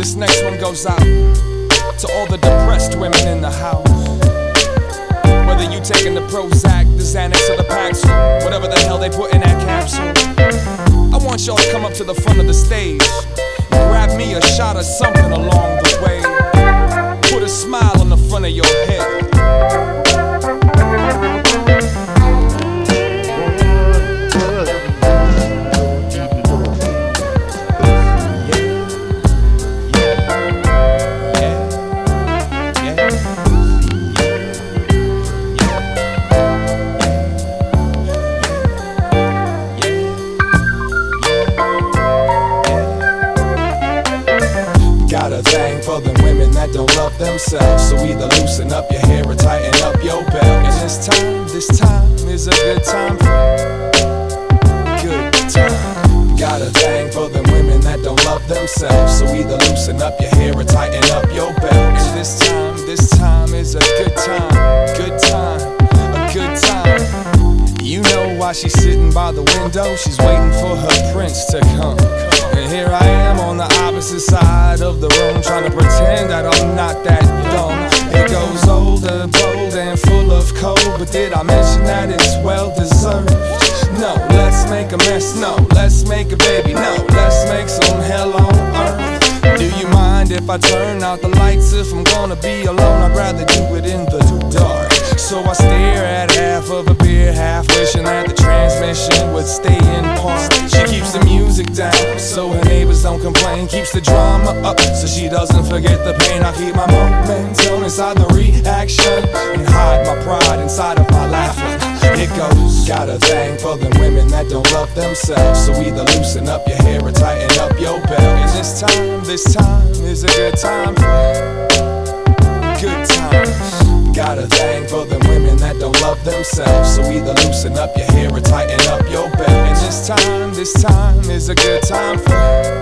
This next one goes out to all the depressed women in the house. Whether you taking the Prozac, the Xanax, or the Paxil, whatever the hell they put in that capsule, I want y'all to come up to the front of the stage and grab me a shot of something along the way. Put a smile on the front of your head. Got a thing for the women that don't love themselves, so either loosen up your hair or tighten up your belt. And this time is a good time for good time. Got a thing for the women that don't love themselves, so either loosen up your hair or tighten up your belt. And this time is a good time, a good time. You know why she's sitting by the window, she's waiting for her prince to come. And here I am on the opposite side of the room, trying to pretend that I'm not that dumb. It goes older, bold, and full of cold, but did I mention that it's well deserved? No, let's make a mess, no, let's make a baby, no, let's make some hell on earth. Do you mind if I turn out the lights? If I'm gonna be alone, I'd rather do it in the dark. So I stare at half of a beer, half wishing that the transmission would stay in park. She keeps the music down so her neighbors don't complain, keeps the drama up so she doesn't forget the pain. I keep my momentum inside the reaction and hide my pride inside of my laughter. It goes, got a thing for them women that don't love themselves, so either loosen up your hair or tighten up your belt. And this time is a good time for good times. Got a thing for them women that don't love themselves, so either loosen up your hair or tighten up your belt. And this time is a good time for.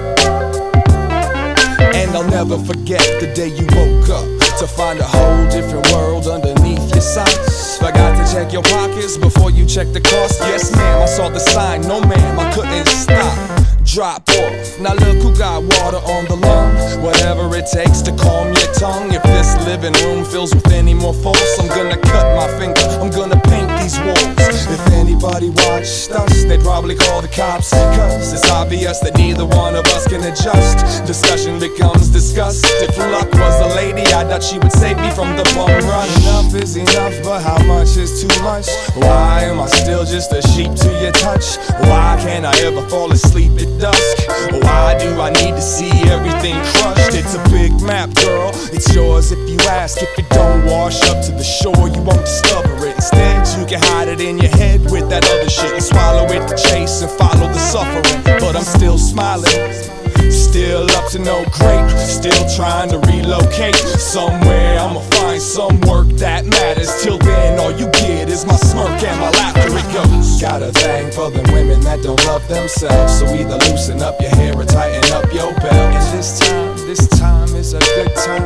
And I'll never forget the day you woke up to find a whole different world underneath your socks. Forgot to check your pockets before you check the cost. Yes ma'am, I saw the sign, no ma'am, I couldn't stop. Drop off, now look who got water on the lawn. Whatever it takes to calm your tongue. If this living room fills with any more force, I'm gonna cut my finger, I'm gonna paint these walls. If anybody watched us, they'd probably call the cops, cause it's obvious that neither one of us can adjust. Discussion becomes disgust. If luck was a lady, I doubt she would save me from the bum run. Enough is enough, but how much is too much? Why am I still just a sheep to your touch? Why can't I ever fall asleep at dusk? Why do I need to see everything crushed? It's a big map, girl, it's yours if you ask. If it don't wash up to the shore, you won't discover it. Instead, you can hide it in your head with that other shit and swallow it to chase and follow the suffering. But I'm still smiling, still up to no great, still trying to relocate somewhere. I'ma find some work that matters. Till then, all you get is my smirk and my laughter. It goes, got a thing for them women that don't love themselves, so either loosen up your hair or tighten up your belt. And this time is a good time.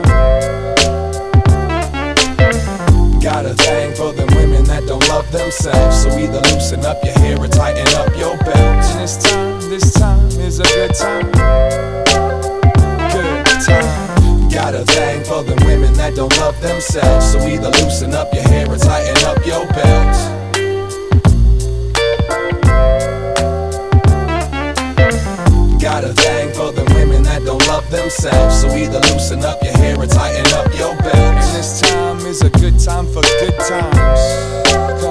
Got a thing for them women that don't love themselves, so either loosen up your hair or tighten up your belt. And this time is a good time. Good time. Got a thing for them women that don't love themselves, so either loosen up your hair or tighten up your belt. Got a thing for them women that don't love themselves, so either loosen up your hair or tighten up your belt. And this time is a good time for good times.